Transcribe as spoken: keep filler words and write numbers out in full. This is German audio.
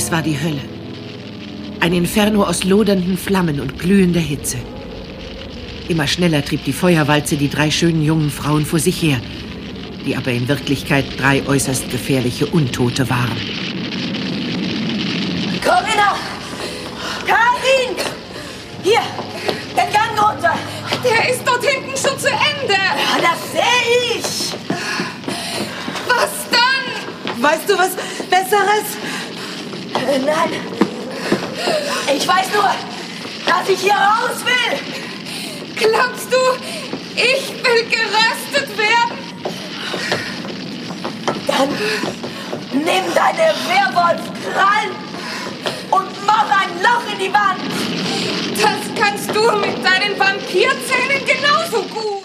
Es war die Hölle. Ein Inferno aus lodernden Flammen und glühender Hitze. Immer schneller trieb die Feuerwalze die drei schönen jungen Frauen vor sich her, die aber in Wirklichkeit drei äußerst gefährliche Untote waren. Corinna! Karin! Hier, den Gang runter! Der ist dort hinten schon zu Ende! Ja, das sehe ich! Was dann? Weißt du was Besseres? Äh, nein. Ich weiß nur, dass ich hier raus will! Glaubst du, ich will geröstet werden? Dann nimm deine Werwolfkrallen und mach ein Loch in die Wand! Das kannst du mit deinen Vampirzähnen genauso gut!